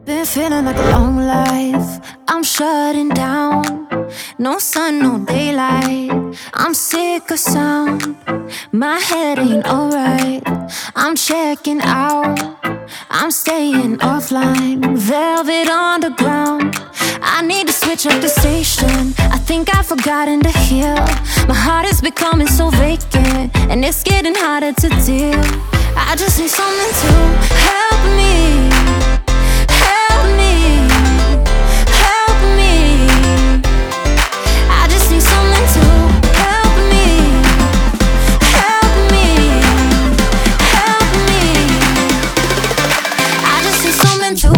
Been feeling like a long life. I'm shutting down. No sun, no daylight. I'm sick of sound. My head ain't alright. I'm checking out. I'm staying offline. Velvet underground. I need to switch up the station. I think I've forgotten to heal. My heart is becoming so vacant, and it's getting harder to deal. I just need something to help me. Help me. Help me. I just need something to help me. Help me. Help me. I just need something to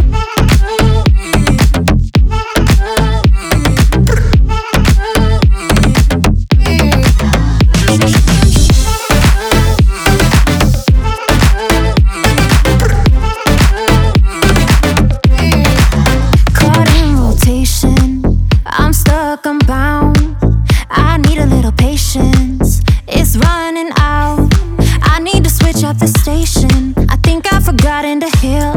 I'm bound. I need a little patience. It's running out. I need to switch up the station. I think I've forgotten to heal.